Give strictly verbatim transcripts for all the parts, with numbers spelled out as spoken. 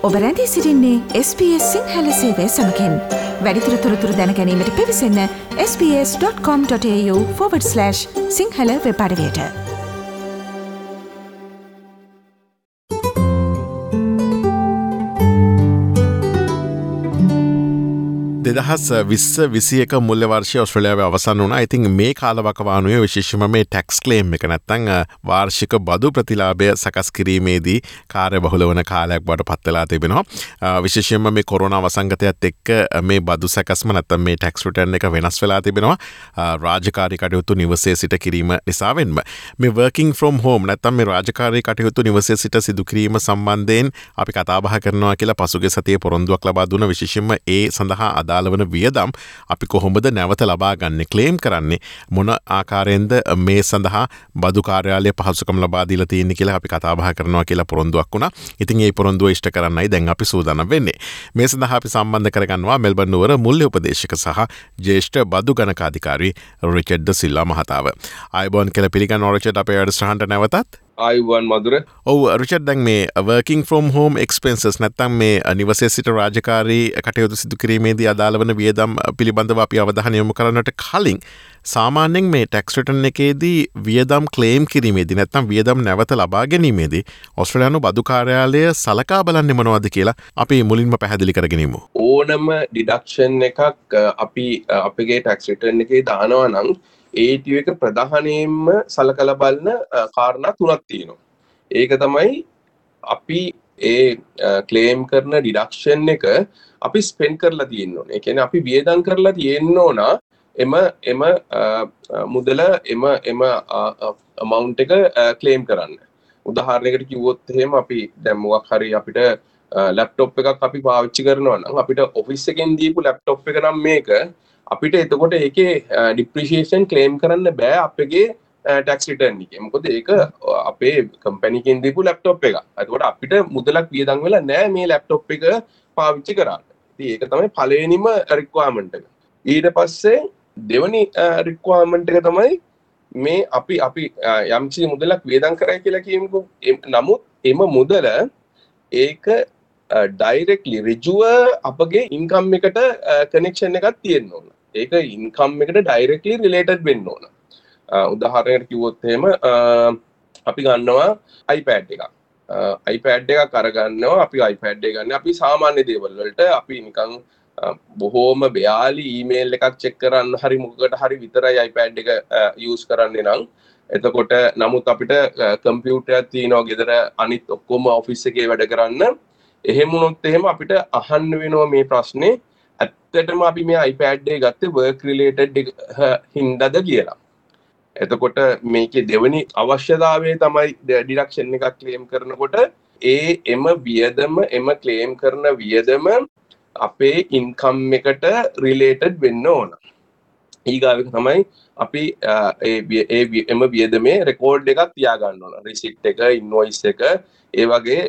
ඔබ රැඳී සිටින්නේ එස් බී එස් සිංහල සේවය සමගින්. වැඩිදුර තොරතුරු දැන ගැනීමට පිවිසන්න S B S dot com dot AU forward slash Sinhala web අඩවියට. දෙදහස් විස්ස විසි එක මුල්ල වර්ෂය ඔස්ට්‍රේලියාවේ අවසන් වුණා. ඉතින් මේ කාලවකවානුවේ විශේෂම මේ ටැක්ස් ක්ලේම් එක නැත්නම් වාර්ෂික බදු ප්‍රතිලාභය සකස් කිරීමේදී කාර්යබහුල වන කාලයක් බවට පත් වෙලා තිබෙනවා. විශේෂයෙන්ම මේ කොරෝනා වසංගතයත් එක්ක මේ බදු සැකස්ම නැත්නම් මේ ටැක්ස් රිටර්න් එක වෙනස් වෙලා තිබෙනවා. රාජකාරී කටයුතු නිවසේ සිට කිරීම නිසා වෙන්ම මේ working from home නැත්නම් මේ රාජකාරී කටයුතු නිවසේ සිට සිදු කිරීම සම්බන්ධයෙන් අපි කතා බහ කරනවා කියලා පසුගිය සතියේ පොරොන්දුවක් ලබා දුන්න. විශේෂයෙන්ම ඒ සඳහා අදාළ වන වියදම් අපි කොහොමද නැවත ලබා ගන්න ක්ලේම් කරන්නේ මොන ආකාරයෙන්ද මේ සඳහා බදු කාර්යාලය පහසුකම් ලබා දීලා තියෙන්නේ කියලා අපි කතා බහ කරනවා කියලා පොරොන්දුවක් වුණා. ඉතින් මේ පොරොන්දුව ඉෂ්ට කරන්නයි දැන් අපි සූදානම් වෙන්නේ. මේ සඳහා අපි සම්බන්ධ කරගන්නවා මෙල්බර්න් නුවර මුල්‍ය උපදේශක සහ ජ්‍යෙෂ්ඨ බදු ගණකාධිකාරී රිචඩ් ද සිල්වා මහතාව. ආයුබෝවන් කියලා පිළිගන්නවා රිචඩ් අපේ වැඩසටහනට නැවතත්. ආයුබෝවන් මధుර. ඔව් රිචඩ් දැන් මේ working from home expenses නැත්නම් මේ නිවසේ සිට රාජකාරී කටයුතු සිදු කිරීමේදී අදාළ වන වියදම් පිළිබඳව අපි අවධානය යොමු කරන්නට කලින් සාමාන්‍යයෙන් මේ ටැක්ස් රිටර්න් එකේදී වියදම් ක්ලේම් කිරීමේදී නැත්නම් වියදම් නැවත ලබා ගැනීමේදී ඔස්ට්‍රේලියානු බදු කාර්යාලය සලකා බලන්නේ මොනවද කියලා අපි මුලින්ම පැහැදිලි කරගෙන ඉමු. ඕනම ඩිඩක්ෂන් එකක් අපි අපගේ ටැක්ස් රිටර්න් එකේ දානවා නම් ඒ ටී යූ එක ප්‍රධානයෙන්ම සලකලා බලන කාරණා තුනක් තියෙනවා. ඒක තමයි අපි ඒ ක්ලේම් කරන ඩිඩක්ෂන් එක අපි ස්පෙන්ඩ් කරලා තියෙන්න ඕනේ. ඒ කියන්නේ අපි වියදම් කරලා තියෙන්න ඕන එම එම මුදල එම එම amount එක ක්ලේම් කරන්න. උදාහරණයකට කිව්වොත් එහෙම අපි දැන් මොකක් හරි අපිට ලැප්ටොප් එකක් අපි පාවිච්චි කරනවා නම් අපිට ඔෆිස් එකෙන් දීපු ලැප්ටොප් එක නම් මේක අපිට එතකොට ඒකේ ඩිප්‍රීසියේෂන් ක්ලේම් කරන්න බෑ අපගේ ටැක්ස් රිටර්න් එකේ. මොකද ඒක අපේ කම්පැනි එකෙන් දීපු ලැප්ටොප් එකක්. එතකොට අපිට මුදලක් වියදම් වෙලා නෑ මේ ලැප්ටොප් එක පාවිච්චි කරන්න. ඉතින් ඒක තමයි පළවෙනිම රික්වයර්මන්ට් එක. ඊට පස්සේ දෙවෙනි රික්වයර්මන්ට් එක තමයි මේ අපි අපි යම්කිසි මුදලක් වියදම් කරයි කියලා කියමුකෝ. නමුත් එම මුදල ඒක ඩයිරෙක්ට්ලි ඍජුව අපගේ ඉන්කම් එකට කනෙක්ෂන් එකක් තියෙන්න ඕන. ඒක ඉන්කම් එකට ඩයිරෙක්ට්ලි රිලේටඩ් වෙන්න ඕන. උදාහරණයකට කිව්වොත් එහෙම අපි ගන්නවා iPad එකක්. iPad එකක් අරගන්නවා අපි iPad එක ගන්න අපි සාමාන්‍ය දේවල් වලට අපි නිකන් බොහෝම බයාලි ඊමේල් එකක් චෙක් කරන්න හරි මොකකට හරි විතරයි iPad එක යූස් කරන්නේ නම් එතකොට නමුත් අපිට කම්පියුටරයක් තියෙනවා ගෙදර අනිත් ඔක්කොම ඔෆිස් එකේ වැඩ කරන්න. එහෙම වුණොත් එහෙම අපිට අහන්න වෙනවා මේ ප්‍රශ්නේ ඇත්තටම අපි මේ iPad එක ගත්තේ work related හින්දාද කියලා. එතකොට මේකේ දෙවෙනි අවශ්‍යතාවය තමයි ඩිඩක්ෂන් එකක් ක්ලේම් කරනකොට ඒ එම වියදම එම ක්ලේම් කරන වියදම අපේ ඉන්කම් එකට රිලේටඩ් වෙන්න ඕන. ඊගාව එක තමයි අපි ඒ එම වියදමේ රෙකෝඩ් එකක් තියාගන්න ඕන. රිසිට් එක, ඉන්වොයිස් එක ඒ වගේ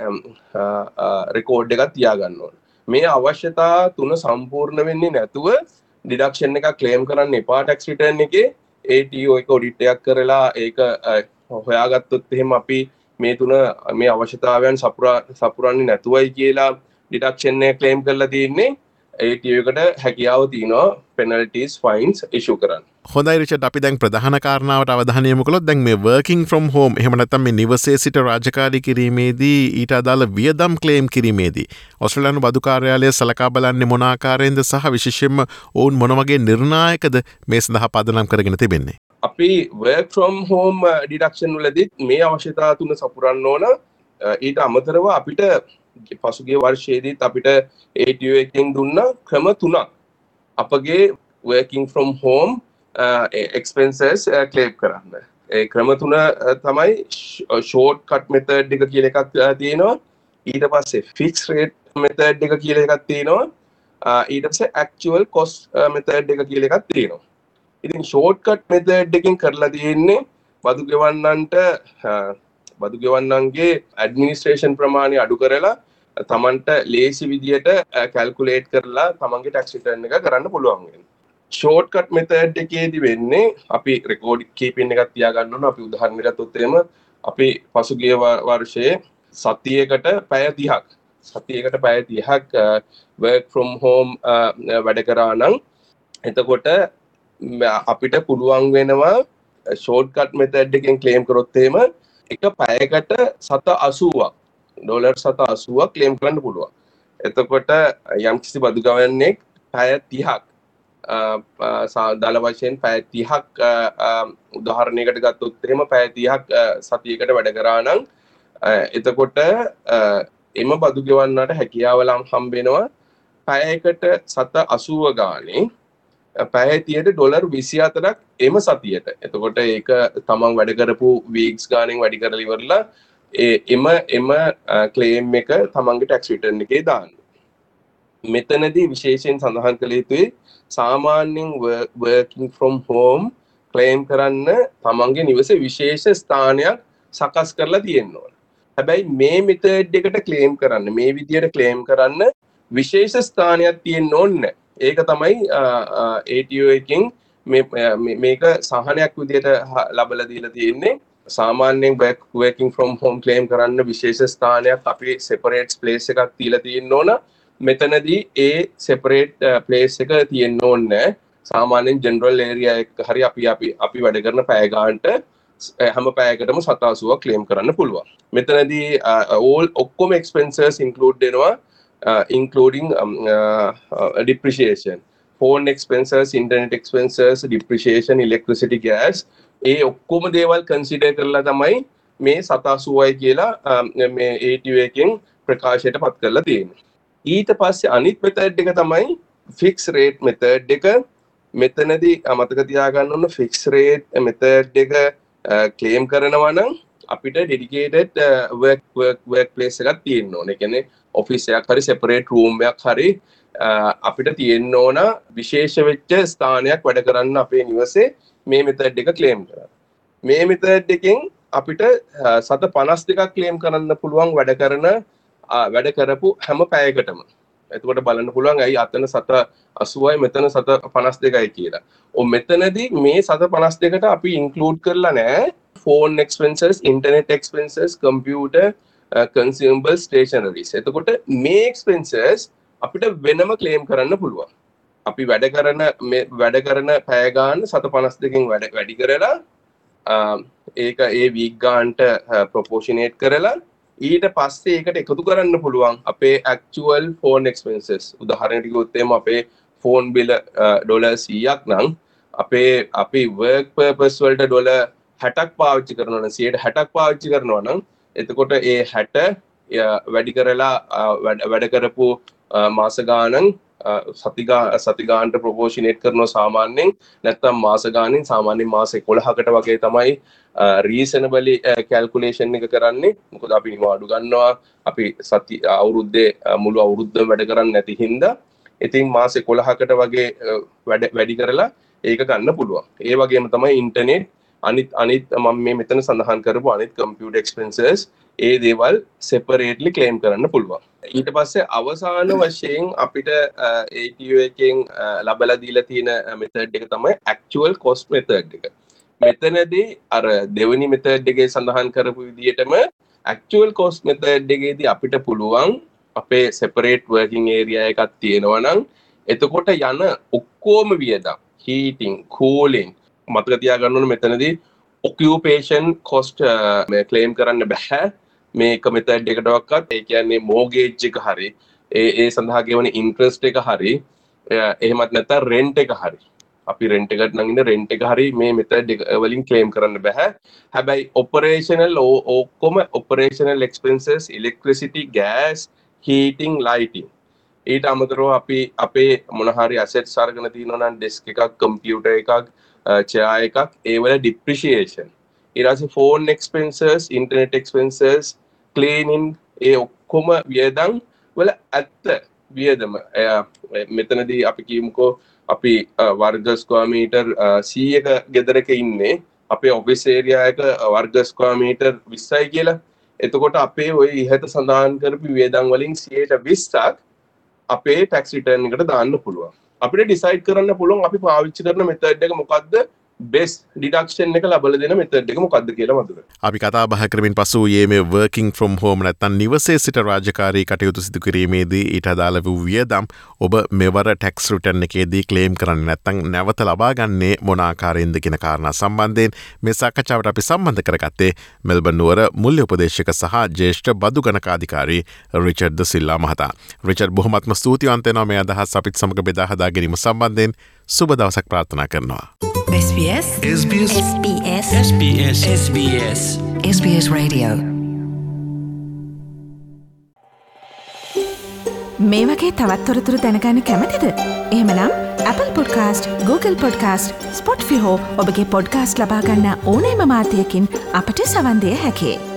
රෙකෝඩ් එකක් තියාගන්න ඕන. මේ අවශ්‍යතා තුන සම්පූර්ණ වෙන්නේ නැතුව ඩිඩක්ෂන් එකක් ක්ලේම් කරන්න එපා ටැක්ස් රිටර්න් එකේ. ඒ ටී යූ එක ඔඩිට් එකක් කරලා ඒක හොයාගත්තොත් එහෙම අපි මේ තුන මේ අවශ්‍යතාවයන් සපුරා සපුරන්නේ නැතුවයි කියලා ඩිඩක්ෂන් එක ක්ලේම් කරලා තියෙන්නේ. ඒ ටී යූ එකට හැකියාව තියෙනවා penalties fines issue කරන්න. හොඳයි රිචඩ් අපි දැන් ප්‍රධාන කාරණාවට අවධානය යොමු කළොත් දැන් මේ working from home එහෙම නැත්නම් මේ නිවසේ සිට රාජකාරී කිරීමේදී ඊට අදාළ වියදම් ක්ලේම් කිරීමේදී ඔස්ට්‍රේලියානු බදු කාර්යාලය සලකා බලන්නේ මොන ආකාරයෙන්ද සහ විශේෂයෙන්ම ඔවුන් මොන වගේ නිර්ණායකද මේ සඳහා පදනම් කරගෙන තිබෙන්නේ? අපි work from home deduction වලදී මේ අවශ්‍යතා තුන සපුරන්න ඕන. ඊට අමතරව අපිට පසුගිය වර්ෂයේදීත් අපිට ඒ ටී යූ එකෙන් දුන්න ක්‍රම තුනක් අපගේ working from home expenses claim කරන්න. ඒ ක්‍රම තුන තමයි short cut method එක කියලා එකක් තියෙනවා. ඊට පස්සේ fixed rate method එක කියලා එකක් තියෙනවා. ඊට පස්සේ actual cost method එක කියලා එකක් තියෙනවා. ඉතින් short cut method එකෙන් කරලා තියෙන්නේ බදු ගෙවන්නන්ට බදු ගෙවන්නන්ගේ ඇඩ්මිනිස්ට්‍රේෂන් ප්‍රමාණය අඩු කරලා තමන්ට ලේසි විදියට කැල්කුලේට් කරලා තමන්ගේ ටැක්ස් රිටර්න් එක කරන්න පුළුවන් වෙනවා. ෂෝට් කට් මෙතඩ් එකේදී වෙන්නේ අපි රෙකෝඩ් කීපින් එකක් තියාගන්න ඕන. අපි උදාහරණයක් ගත්තොත් එහෙම අපි පසුගිය වර්ෂයේ සතියකට පැය තිහක් සතියකට පැය තිහක් work from home වැඩ කරා නම් එතකොට අපිට පුළුවන් වෙනවා ෂෝට්කට් මෙතඩ් එකෙන් ක්ලේම් කරොත් එහෙම එක පැයකට සත අසූවක් ඩොලර් සත අසූවක් ක්ලේම් කරන්න පුළුවන්. එතකොට යම්කිසි බදු ගවන්නෙක් පැය තිහක් දල වශයෙන් පැය තිහක් උදාහරණයකට ගත්තොත් එහෙම පැය තිහක් සතියකට වැඩ කරා නම් එතකොට එම බදු ගෙවන්නට හැකියාව ලම් හම්බ වෙනවා පැයකට සත අසූව ගානේ පැය තිහට ඩොලර් විසි හතරක් එම සතියට. එතකොට ඒක තමන් වැඩ කරපු වීක්ස් ගානෙන් වැඩි කරලා ඉවරලා එම එම ක්ලේම් එක තමන්ගේ ටැක්ස් රිටර්න් එකේ දාන්න. මෙතනදී විශේෂයෙන් සඳහන් කළ යුතුයි සාමාන්‍යයෙන් working from home ක්ලේම් කරන්න තමන්ගේ නිවසේ විශේෂ ස්ථානයක් සකස් කරලා තියෙන්න ඕන. හැබැයි මේ මෙතඩ් එකට ක්ලේම් කරන්න මේ විදියට ක්ලේම් කරන්න විශේෂ ස්ථානයක් තියෙන්න ඕනේ. ඒක තමයි A T O එකකින් මේක සහනයක් විදියට ලබලා දීලා තියෙන්නේ. සාමාන්‍යයෙන් working from home claim කරන්න විශේෂ ස්ථානයක් අපි separate place එකක් තියලා තියෙන්න ඕන. මෙතනදී ඒ separate place එක තියෙන්න ඕනේ. සාමාන්‍යයෙන් general area එක හරි අපි අපි අපි වැඩ කරන පැය ගානට හැම පැයකටම සත අසූවක් claim කරන්න පුළුවන්. මෙතනදී all ඔක්කොම expenses include වෙනවා Uh, including um, uh, uh, depreciation, phone expenses, internet expenses, depreciation, electricity, gas. ඒ ඔක්කොම දේවල් consider කරලා තමයි මේ සත අසූවයි කියලා මේ A T O එකෙන් ප්‍රකාශයට පත් කරලා තියෙන්නේ. ඊට පස්සේ අනිත් method එක තමයි fixed rate method එක. මෙතනදී මතක තියාගන්න ඕන fixed rate method එක claim කරනවා නම් අපිට dedicated work work workplace එකක් තියෙන්න ඕනේ. ඒ කියන්නේ office එකක් හරි separate room එකක් හරි අපිට තියෙන්න ඕන විශේෂ වෙච්ච ස්ථානයක් වැඩ කරන්න අපේ නිවසේ මේ method එක claim කරන්න. මේ method එකෙන් අපිට සත පනස් දෙකක් claim කරන්න පුළුවන් වැඩ කරන වැඩ කරපු හැම පැයකටම. එතකොට බලන්න පුළුවන් ඇයි අතන සත අසූවයි මෙතන සත පනස් දෙකයි කියලා. ඔව් මෙතනදී මේ සත පනස් දෙකට අපි include කරලා නැහැ phone expenses, internet expenses, computer, uh, consumable stationaries. එතකොට මේ expenses අපිට වෙනම claim කරන්න පුළුවන්. අපි වැඩ කරන මේ වැඩ කරන පැය ගාන සත පනස් දෙකෙන් වැඩ වැඩි කරලා ඒක ඒ week ගානට proportionate කරලා ඊට පස්සේ ඒකට එකතු කරන්න පුළුවන් අපේ actual phone expenses. උදාහරණයක් ගත්තොත් එම අපේ phone bill ඩොලර් සීයක් නම් අපේ අපි work purpose වලට ඩොලර් හැටක් පාවිච්චි කරනවා නම් සියයට හැටක් පාවිච්චි කරනවා නම් එතකොට ඒ හැට වැඩි කරලා වැඩ කරපු මාස ගානන් සති සති ගානට ප්‍රොපෝෂනේට් කරනවා සාමාන්‍යයෙන්. නැත්නම් මාස ගානෙන් සාමාන්‍යයෙන් මාස එකොළහකට වගේ තමයි රීසනබලි කැල්කුලේෂන් එක කරන්නේ. මොකද අපි නිවාඩු ගන්නවා අපි සති අවුරුද්දේ මුළු අවුරුද්දම වැඩ කරන්නේ නැති හින්දා ඉතින් මාස එකොළහකට වගේ වැඩ වැඩි කරලා ඒක ගන්න පුළුවන්. ඒ වගේම තමයි ඉන්ටර්නෙට් අනිත් අනිත් මම මේ මෙතන සඳහන් කරපු අනිත් කම්පියුටර් එක්ස්පෙන්සස් ඒ දේවල් සෙපරේට්ලි ක්ලේම් කරන්න පුළුවන්. ඊට පස්සේ අවසාන වශයෙන් අපිට A T O එකෙන් ලබලා දීලා තියෙන මෙතඩ් එක තමයි actual cost method එක. මෙතනදී අර දෙවෙනි මෙතඩ් එකේ සඳහන් කරපු විදිහටම actual cost method එකේදී අපිට පුළුවන් අපේ separate working area එකක් තියෙනවා නම් එතකොට යන ඔක්කොම වියදම් heating, cooling මතක තියාගන්න ඕනේ මෙතනදී occupation cost මේ claim කරන්න බෑ මේක method එකටවත්. ඒ කියන්නේ mortgage එක හරි ඒ ඒ සඳහා ගෙවන interest එක හරි එහෙමත් නැත්නම් rent එක හරි අපි rent එකට නම් ඉන්න rent එක හරි මේ method එක වලින් claim කරන්න බෑ. හැබැයි operational ඔක්කොම operational expenses electricity, gas, heating, lighting ඊට අමතරව අපි අපේ මොන හරි assets අරගෙන තියෙනවා නම් desk එකක්, computer එකක්, chair එකක් ඒ වල depreciation ඊට පස්සේ phone expenses, internet expenses, cleaning ඒ ඔක්කොම වියදම් වල ඇත්ත වියදම මෙතනදී අපි කියමුකෝ අපි වර්ග ස්ක්වයර් මීටර් සීයක ගෙදරක ඉන්නේ අපේ ඔෆිස් ඒරියා එක වර්ග ස්ක්වයර් මීටර් විස්සයි කියලා. එතකොට අපේ ওই ඉහත සඳහන් කරපු වියදම් වලින් සියයට විස්සක් අපේ ටැක්ස් රිටර්න් එකට දාන්න පුළුවන්. අපිට ඩිසයිඩ් කරන්න පුළුවන් අපි පාවිච්චි කරන මෙතඩ් එක මොකක්ද බෙස් ඩිඩක්ෂන් එක ලබල දෙන මෙතඩ් එක මොකක්ද කියලා මතක. අපි කතා බහ කරමින් පසු යේ මේ වර්කින් ෆ්‍රොම් හෝම් නැත්තම් නිවසේ සිට රාජකාරී කටයුතු සිදු කිරීමේදී ඊට අදාළ වූ වියදම් ඔබ මෙවර ටැක්ස් රිටර්න් එකේදී ක්ලේම් කරන්නේ නැත්තම් නැවත ලබා ගන්නේ මොන ආකාරයෙන්ද කියන කාරණා සම්බන්ධයෙන් මේ සාකච්ඡාවට අපි සම්බන්ධ කරගත්තේ මෙල්බන් නුවර මුල්‍ය උපදේශක සහ ජ්‍යෙෂ්ඨ බදු ගණකාධිකාරී රිචඩ් ද සිල්ලා මහතා. රිචඩ් බොහොමත්ම ස්තුතිවන්ත වෙනවා මේ අදහස් අපිත් සමග බෙදා හදා ගැනීම සම්බන්ධයෙන්. සුබ දවසක් ප්‍රාර්ථනා කරනවා. S B S S B S S B S S B S S B S S B S Radio. මේ වගේ තවත් තොරතුරු දැනගන්න කැමතිද? එහෙමනම් Apple Podcast, Google Podcast, Spotify හෝ ඔබගේ පොඩ්කාස්ට් ලබා ගන්න ඕනෑම මාධ්‍යයකින් අපට සවන් දිය හැකියි.